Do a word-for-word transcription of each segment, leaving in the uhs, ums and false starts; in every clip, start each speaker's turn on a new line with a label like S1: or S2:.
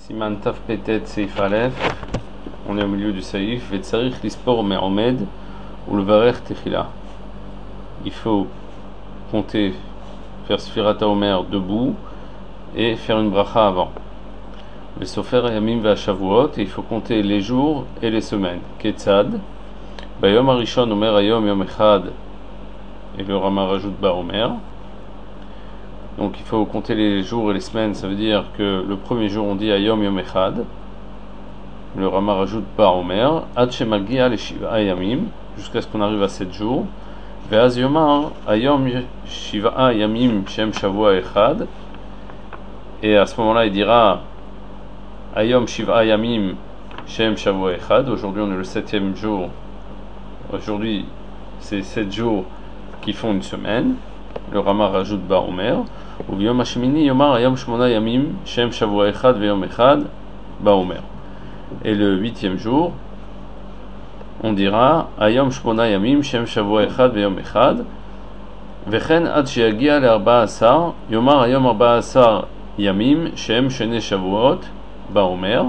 S1: Siman Taf Petet Seif Aleph, on est au milieu du Saïf, Vetzarich Lispor Me'omed ou le Varech Techila. Il faut compter, faire Sfirata Omer debout et faire une bracha avant. Le Sofer Yamim Ve'ashavuot, et il faut compter les jours et les semaines. Ketzad, Bayom Arishon Omer Ayom Yom Echad, et le Rama rajoute Ba Omer. Donc il faut compter les jours et les semaines, ça veut dire que le premier jour on dit Ayom Yom Echad, le Rama rajoute Ba Omer, Ad Shemagia le Shiva Yamim, jusqu'à ce qu'on arrive à sept jours, Ve'az Yomar Ayom Shiva Yamim Shem Shavua Echad, et à ce moment-là il dira Ayom Shiva Yamim Shem Shavua Echad, aujourd'hui on est le septième jour, aujourd'hui c'est sept jours qui font une semaine, le Rama rajoute Ba Omer, ou Yom Hashmini Yomar Ayom Shmona Yamim Shem Shavua Echad Ve'yom Echad Ba Omer. Et le huitième jour, on dira Ayom Shmona Yamim Shem Shavua Echad Ve'yom Echad Vechen Ad Sheyagia Le'arba Asar Yomar Ayom Arba Asar Yamim Shem Shene Shavuot Ba Omer.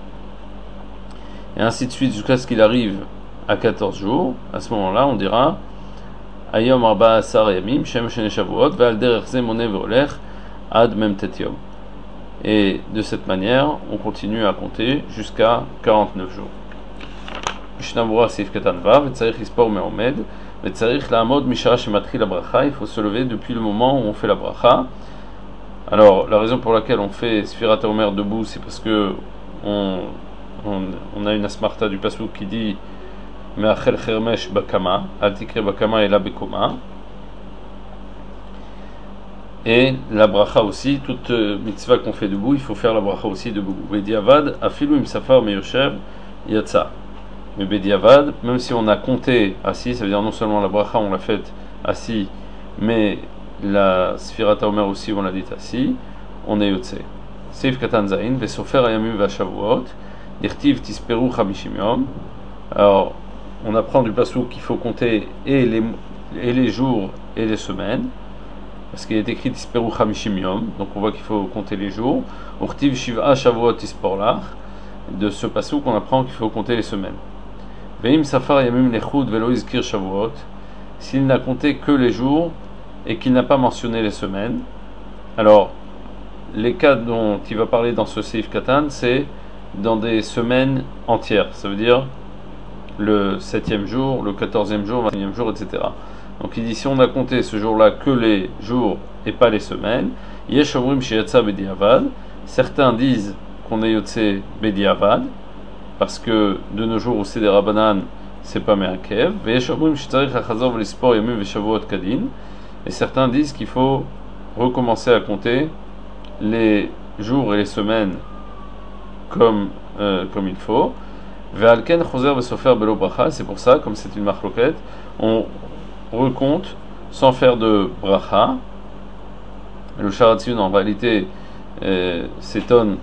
S1: Et ainsi de suite jusqu'à ce qu'il arrive à quatorze jours. À ce moment-là, on dira Ayom Arba Asar Yamim Shem Shene Shavuot Ve'al Derech Ze Moneh Ve'olech Ad Mem Tet Yom. Et de cette manière, on continue à compter jusqu'à quarante-neuf jours. Mishnah Seif Katan Vav, Vetzarich Lispor Me'omed, Vetzarich La'amod Mishara Shematchil la bracha, il faut se lever depuis le moment où on fait la bracha. Alors, la raison pour laquelle on fait Sfirat Omer debout, c'est parce que on, on, on a une asmarta du pasuk qui dit Me'achel Chermesh Bakama, Al Tikre Bakama et la Bekoma. Et la bracha aussi, toute mitzvah qu'on fait debout, il faut faire la bracha aussi debout. Bediavad, afilu im safar meyoshev yatsa. Mais Bediavad, même si on a compté assis, ça veut dire non seulement la bracha on l'a faite assis, mais la sfirata omer aussi on l'a dit assis, on est yotse. Seif katan zayin, vesofer ayamim ve'ashavuot, dirtiv tisperu chamishim yom. Alors, on apprend du pasuk qu'il faut compter et les, et les jours et les semaines. Parce qu'il est écrit Tisperu Chamishim Yom, donc on voit qu'il faut compter les jours. Urtiv Shiva Shavuot Tisporlach, de ce passage qu'on apprend qu'il faut compter les semaines. Veim Safar Yamim Lechud Velo Izkir Shavuot, s'il n'a compté que les jours et qu'il n'a pas mentionné les semaines. Alors, les cas dont il va parler dans ce Seif Katan, c'est dans des semaines entières, ça veut dire le septième jour, le quatorzième jour, le vingt et unième jour, et cetera. Donc il dit si on a compté ce jour-là que les jours et pas les semaines, Yesh Omrim Sheyatsa Bediavad, certains disent qu'on est Yotse Bediavad, parce que de nos jours où c'est des Rabbanan, c'est pas Me'akev, Yesh Omrim Shetzarich HaChazor V'Lispor Yamim V'Shavuot Kadin, et certains disent qu'il faut recommencer à compter les jours et les semaines comme, euh, comme il faut. Ve'alken Choser V'Sofer Belo Bracha, c'est pour ça, comme c'est une marloquette, on recompte sans faire de bracha. Le Sharatziyun en réalité euh, s'étonne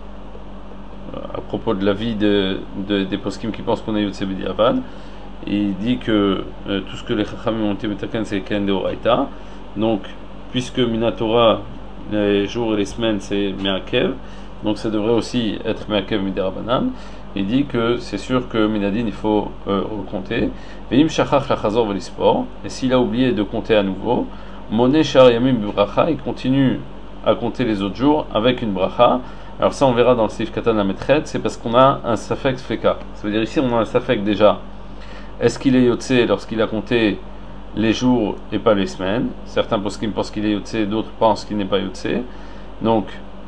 S1: à propos de la vie de, de, des poskim qui pensent qu'on est Yotse Bediavad. Il dit que euh, tout ce que les Chachamim ont été metaken c'est Ken de Oraita. Donc puisque Minatora les jours et les semaines c'est Me'akev, donc ça devrait aussi être Me'akev Miderabanan. Il dit que c'est sûr que Minadin il faut euh, recompter. Veim shachach lachazor velispor, et s'il a oublié de compter à nouveau, Moné shar yamim bracha, il continue à compter les autres jours avec une bracha. Alors ça on verra dans le Seif Katan la Metret, c'est parce qu'on a un safek feka. Ça veut dire ici on a un safek déjà. Est-ce qu'il est yotse lorsqu'il a compté les jours et pas les semaines? Certains poskim pensent qu'il est yotse, d'autres pensent qu'il n'est pas yotse. Donc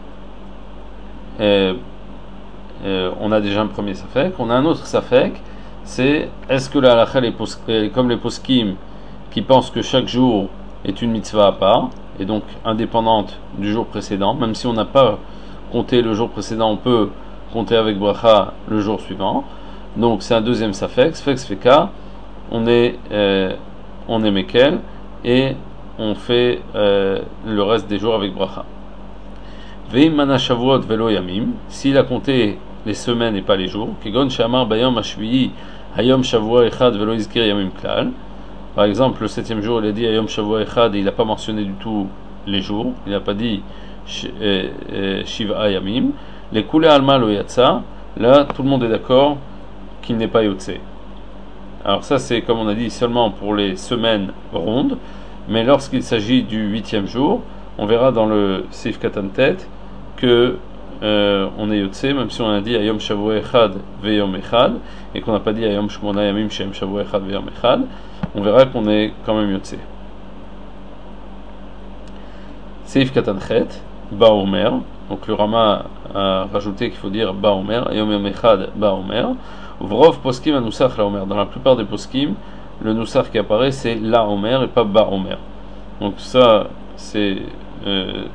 S1: euh, Euh, on a déjà un premier safek, on a un autre safek, c'est est-ce que la halakha est comme les poskim qui pensent que chaque jour est une mitzvah à part et donc indépendante du jour précédent, même si on n'a pas compté le jour précédent, on peut compter avec bracha le jour suivant. Donc c'est un deuxième safek, safek sfeka, on est euh, on est mekel et on fait euh, le reste des jours avec bracha. Veim mana shavuot velo yamim, s'il a compté les semaines et pas les jours, Kegon Shamar Bayom Hashvi'i Hayom Shavua Echad Velo Izkir Yamim Klal. Par exemple, le septième jour, il a dit Hayom Shavua Echad et il n'a pas mentionné du tout les jours, il n'a pas dit Shiva Yamim. Les Kule Alma lo Yatsa, là tout le monde est d'accord qu'il n'est pas Yotse. Alors ça c'est comme on a dit seulement pour les semaines rondes, mais lorsqu'il s'agit du huitième jour, on verra dans le Seif Katan Tet que euh, on est Yotse, même si on a dit Ayom Shavua Echad Veyom Echad, et qu'on n'a pas dit Ayom Shmona Yamim Shem Shavua Echad Veyom Echad, on verra qu'on est quand même Yotse. Seif Katan Chet, Ba Omer, donc le Rama a rajouté qu'il faut dire Ba Omer, Ayom Yom Echad Ba Omer, Vrov Poskim Anusach La Omer, dans la plupart des Poskim, le Nusach qui apparaît c'est La Omer et pas Ba Omer. Donc ça, c'est... Euh,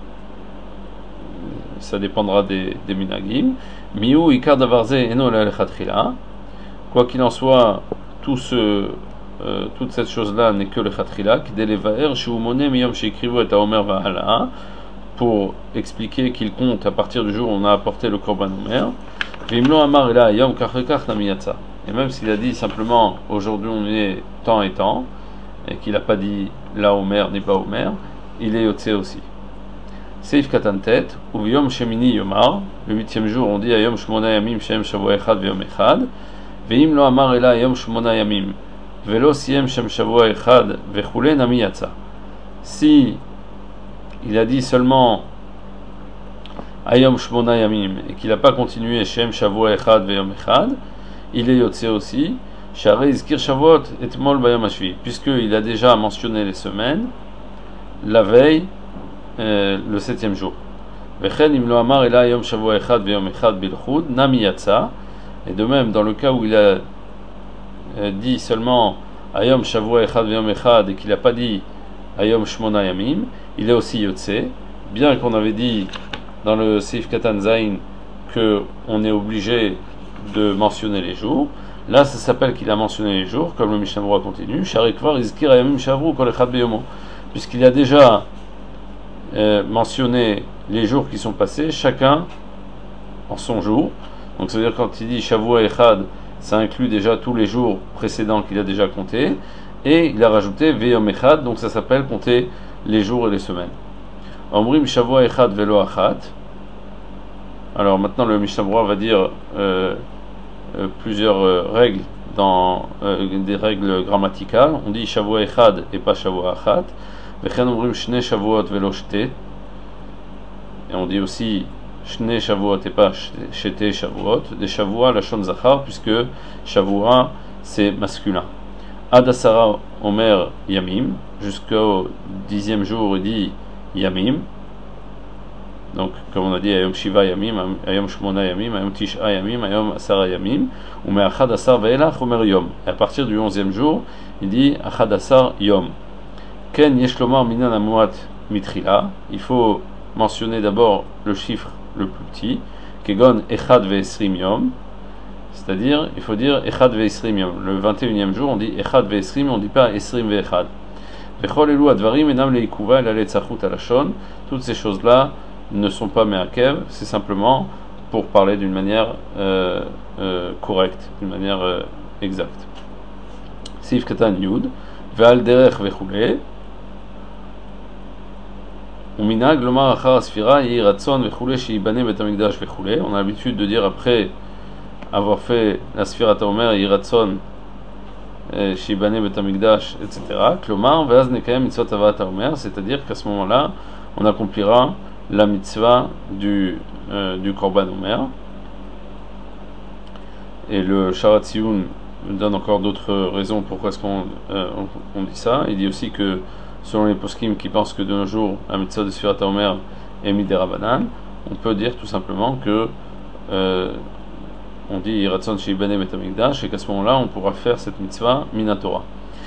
S1: ça dépendra des, des minagim. Miu ikar davarze eno la lechatchila. Quoi qu'il en soit, tout ce, euh, toute cette chose-là n'est que le chatchila. Kdelevaer shu monem yom sheikrivu et haomer va'ala, pour expliquer qu'il compte à partir du jour où on a apporté le korban omer. Vimlo amar ela yom kachekach namiyatsa. Et même s'il a dit simplement aujourd'hui on est temps et temps, et qu'il n'a pas dit la omer ni pas omer, il est yotse aussi. Seif Katan Tet, ou Yom Shemini Yomar, le huitième jour on dit Ayom Shmona Yamim Shem Shavua Echad Veyom Echad, Veim lo Amar Ela Ayom Shmona Yamim, Velo Siem Shem Shavua Echad Vechule Nami Yatsa. Si il a dit seulement Ayom Shmona Yamim et qu'il n'a pas continué Shem Shavua Echad Veyom Echad, il est Yotse aussi, Share Izkir Shavuot Etmol Bayom Hashvi, puisqu'il a déjà mentionné les semaines, la veille, Euh, le septième jour. Et de même, dans le cas où il a euh, dit seulement Ayom Shavua Echad Veyom Echad et qu'il n'a pas dit Ayom Shmona Yamim, il est aussi Yotse, bien qu'on avait dit dans le Seif Katan Zain qu'on est obligé de mentionner les jours. Là, ça s'appelle qu'il a mentionné les jours, comme le Mishnah Berurah continue, Sharikvar Izkir Ayamim Shavru Kol Echad Beyomo, puisqu'il a déjà Euh, mentionner les jours qui sont passés, chacun en son jour. Donc ça veut dire quand il dit Shavua Echad, ça inclut déjà tous les jours précédents qu'il a déjà comptés, et il a rajouté Veyom Echad, donc ça s'appelle compter les jours et les semaines. Omrim Shavua Echad Velo Achat. Alors maintenant le Mishnah Berurah va dire euh, euh, plusieurs euh, règles dans euh, des règles grammaticales. On dit Shavua Echad et pas Shavua Achat. Et on dit aussi Shne Shavuot et pas Shete Shavuot, des Shavua la Shon Zachar, puisque Shavua c'est masculin. Adasara Omer Yamim, jusqu'au dixième jour il dit Yamim. Donc comme on a dit Ayom Shiva Yamim, Ayom Shmona Yamim, Ayom Tisha Yamim, Ayom Asara Yamim, ou me Achad Asar Ve'elach Omer Yom. Et à partir du onzième jour il dit Achad Asar Yom. Ken Yeshlomar Minan Amuat Mitrila, il faut mentionner d'abord le chiffre le plus petit, Kegon Echad Ve'esrim Yom, c'est-à-dire il faut dire Echad Ve'esrim Yom. Le vingt et unième jour on dit Echad Ve'esrim, on ne dit pas Esrim Ve'echad. Vechol Elu Advarim Enam Leikuva El Aletzachut Alashon, toutes ces choses-là ne sont pas Me'akev, c'est simplement pour parler d'une manière euh, euh, correcte, d'une manière euh, exacte. Sif Katan Yud, Ve'al Derech Vechule, on a l'habitude de dire après avoir fait la Sfirat HaOmer, Yiratson, Shibane Bet HaMikdash, et cetera. Klomar, Veaz Nekayem Mitzvot Avat HaOmer, c'est-à-dire qu'à ce moment-là, on accomplira la mitzvah du, euh, du Korban Omer. Et le Sharat Tziyun donne encore d'autres raisons pourquoi est-ce qu'on euh, on, on dit ça. Il dit aussi que selon les poskim qui pensent que de nos jours la mitzvah de Sfirat HaOmer est midérabanan, on peut dire tout simplement que euh, on dit Yiratson Sheibane Bet HaMikdash et qu'à ce moment-là on pourra faire cette mitzvah minatora.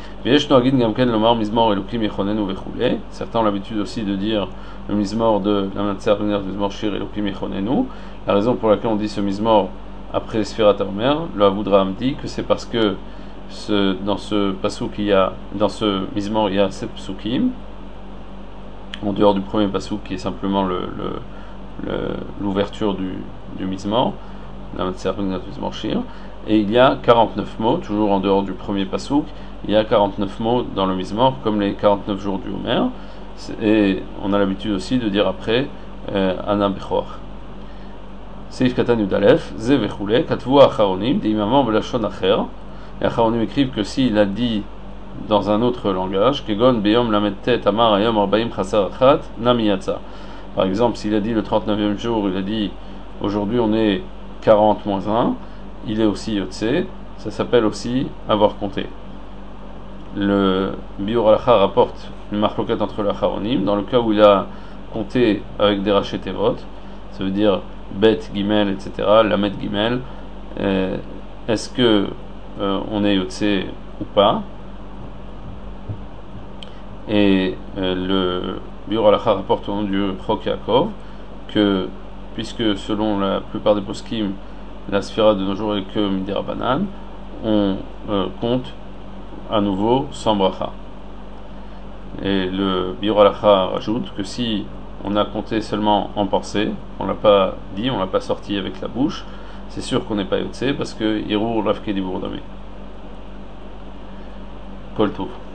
S1: Certains ont l'habitude aussi de dire le mizmor de la Matzah Mizmor Shir Elokim Yechonenu. La raison pour laquelle on dit ce mizmor après Sfirat HaOmer, le Avudraham dit que c'est parce que Ce, dans ce pasouk il y a, dans ce mizmor il y a sept psukim, en dehors du premier pasouk qui est simplement le, le, le, l'ouverture du, du mizmor, la Matzah Mizmor Shir, et il y a quarante-neuf mots, toujours en dehors du premier pasouk, il y a quarante-neuf mots dans le mizmor, comme les quarante-neuf jours du Homer, et on a l'habitude aussi de dire après euh, Ana Bechor. Seif Katan Yudalef, Ze Vechule, Katvu Acharonim, Deimamam Belashon Acher. Les Acharonim écrivent que s'il a dit dans un autre langage, Kegon Beyom Lamettet Amar Ayom Arbaim Chasar Achat, Namiyatsa. Par exemple, s'il a dit le trente-neuvième jour, il a dit aujourd'hui on est quarante moins un, il est aussi Yotse, ça s'appelle aussi avoir compté. Le Biur Halacha rapporte une marloquette entre les Acharonim, dans le cas où il a compté avec des rachetevot, ça veut dire Bet, Gimel, et cetera, Lamet, Gimel, euh, est-ce que euh, on est Yotse ou pas? Et euh, le Biur Halacha rapporte au nom du Chok Yaakov que, puisque selon la plupart des poskim, la sphira de nos jours est que Midera Banan, on euh, compte à nouveau sans bracha. Et le Biur Halacha rajoute que si on a compté seulement en pensée, on l'a pas dit, on l'a pas sorti avec la bouche, c'est sûr qu'on n'est pas Yotse parce que Hirur Ravke Dibur Damé. Kol Tov.